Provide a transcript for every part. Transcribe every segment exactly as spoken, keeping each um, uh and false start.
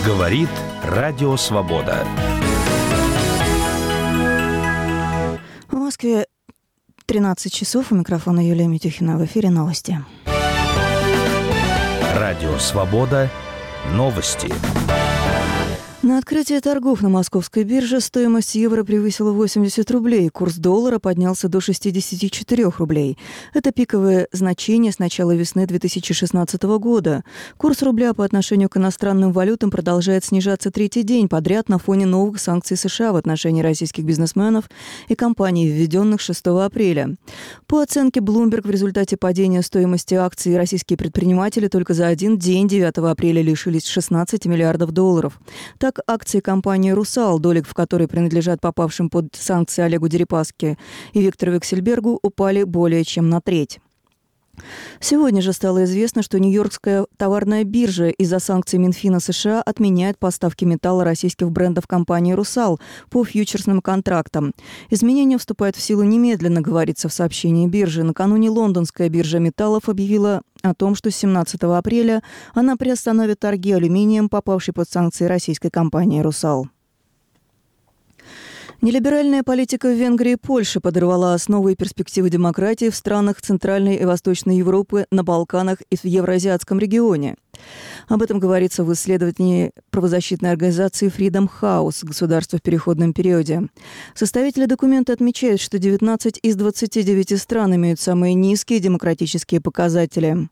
Говорит Радио Свобода. В Москве тринадцать часов. У микрофона Юлия Митюхина. В эфире новости. Радио Свобода. Новости. На открытии торгов на московской бирже стоимость евро превысила восемьдесят рублей. Курс доллара поднялся до шестьдесят четыре рублей. Это пиковое значение с начала весны две тысячи шестнадцатого года. Курс рубля по отношению к иностранным валютам продолжает снижаться третий день подряд на фоне новых санкций США в отношении российских бизнесменов и компаний, введенных шестого апреля. По оценке Bloomberg, в результате падения стоимости акций российские предприниматели только за один день, девятого апреля, лишились шестнадцати миллиардов долларов. Так, акции компании «Русал», доли в которой принадлежат попавшим под санкции Олегу Дерипаске и Виктору Вексельбергу, упали более чем на треть. Сегодня же стало известно, что Нью-Йоркская товарная биржа из-за санкций Минфина США отменяет поставки металла российских брендов компании «Русал» по фьючерсным контрактам. Изменения вступают в силу немедленно, говорится в сообщении биржи. Накануне лондонская биржа металлов объявила о том, что с семнадцатого апреля она приостановит торги алюминием, попавший под санкции российской компании «Русал». Нелиберальная политика в Венгрии и Польше подорвала основы и перспективы демократии в странах Центральной и Восточной Европы, на Балканах и в Евразиатском регионе. Об этом говорится в исследовании правозащитной организации Freedom House «Государство в переходном периоде». Составители документа отмечают, что девятнадцать из двадцати девяти стран имеют самые низкие демократические показатели.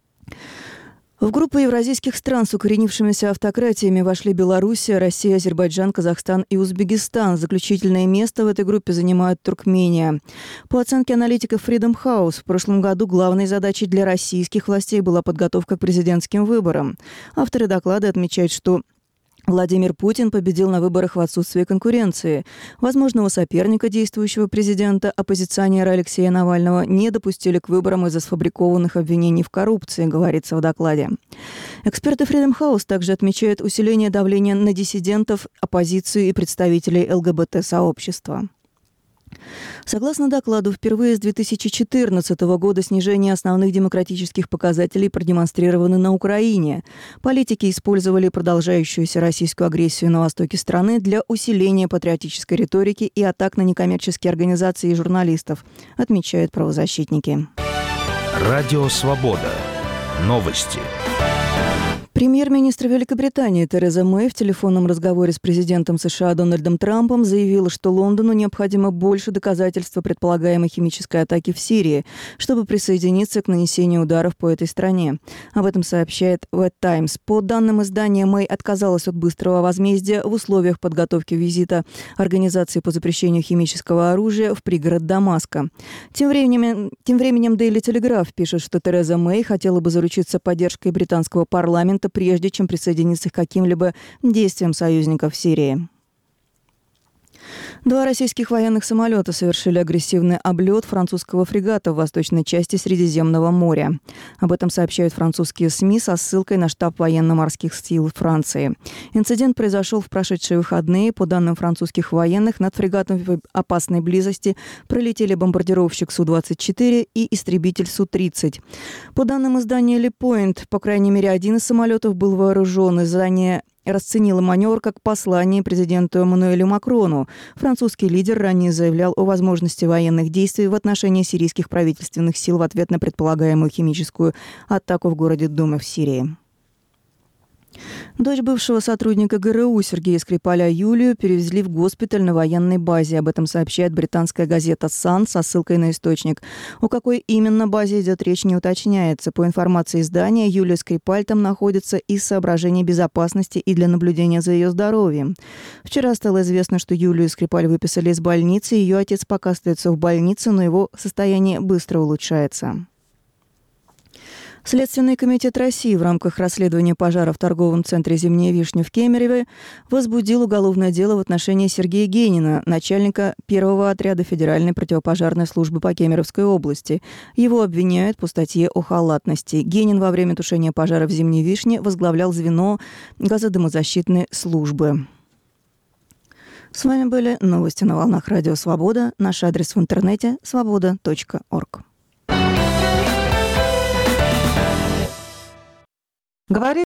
В группу евразийских стран с укоренившимися автократиями вошли Белоруссия, Россия, Азербайджан, Казахстан и Узбекистан. Заключительное место в этой группе занимает Туркмения. По оценке аналитиков Freedom House, в прошлом году главной задачей для российских властей была подготовка к президентским выборам. Авторы доклада отмечают, что Владимир Путин победил на выборах в отсутствии конкуренции. Возможного соперника действующего президента, оппозиционера Алексея Навального, не допустили к выборам из-за сфабрикованных обвинений в коррупции, говорится в докладе. Эксперты Freedom House также отмечают усиление давления на диссидентов, оппозицию и представителей ЛГБТ-сообщества. Согласно докладу, впервые с две тысячи четырнадцатого года снижение основных демократических показателей продемонстрировано на Украине. Политики использовали продолжающуюся российскую агрессию на востоке страны для усиления патриотической риторики и атак на некоммерческие организации и журналистов, отмечают правозащитники. Радио Свобода. Новости. Премьер-министр Великобритании Тереза Мэй в телефонном разговоре с президентом США Дональдом Трампом заявила, что Лондону необходимо больше доказательств предполагаемой химической атаки в Сирии, чтобы присоединиться к нанесению ударов по этой стране. Об этом сообщает The Times. По данным издания, Мэй отказалась от быстрого возмездия в условиях подготовки визита Организации по запрещению химического оружия в пригород Дамаска. Тем временем, тем временем Daily Telegraph пишет, что Тереза Мэй хотела бы заручиться поддержкой британского парламента, прежде чем присоединиться к каким-либо действиям союзников в Сирии. Два российских военных самолета совершили агрессивный облет французского фрегата в восточной части Средиземного моря. Об этом сообщают французские СМИ со ссылкой на штаб военно-морских сил Франции. Инцидент произошел в прошедшие выходные. По данным французских военных, над фрегатом в опасной близости пролетели бомбардировщик Су двадцать четыре и истребитель Су тридцать. По данным издания Le Point, по крайней мере, один из самолетов был вооружен. Издание расценила маневр как послание президенту Эммануэлю Макрону. Французский лидер ранее заявлял о возможности военных действий в отношении сирийских правительственных сил в ответ на предполагаемую химическую атаку в городе Дума в Сирии. Дочь бывшего сотрудника ГРУ Сергея Скрипаля Юлию перевезли в госпиталь на военной базе. Об этом сообщает британская газета «Сан» со ссылкой на источник. О какой именно базе идет речь, не уточняется. По информации издания, Юлия Скрипаль там находится из соображений безопасности и для наблюдения за ее здоровьем. Вчера стало известно, что Юлию Скрипаль выписали из больницы. Ее отец пока остается в больнице, но его состояние быстро улучшается. Следственный комитет России в рамках расследования пожара в торговом центре «Зимняя вишня» в Кемерове возбудил уголовное дело в отношении Сергея Генина, начальника первого отряда Федеральной противопожарной службы по Кемеровской области. Его обвиняют по статье о халатности. Генин во время тушения пожара в «Зимней вишне» возглавлял звено газодымозащитной службы. С вами были новости на волнах Радио Свобода. Наш адрес в интернете – свобода точка орг. Говорит